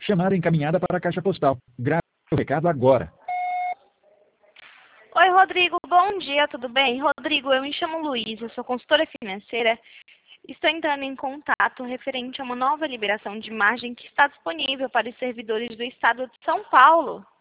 Chamada encaminhada para a caixa postal. Grave o recado agora. Oi, Rodrigo. Bom dia, tudo bem? Rodrigo, eu me chamo Luiz, eu sou consultora financeira. Estou entrando em contato referente a uma nova liberação de margem que está disponível para os servidores do Estado de São Paulo.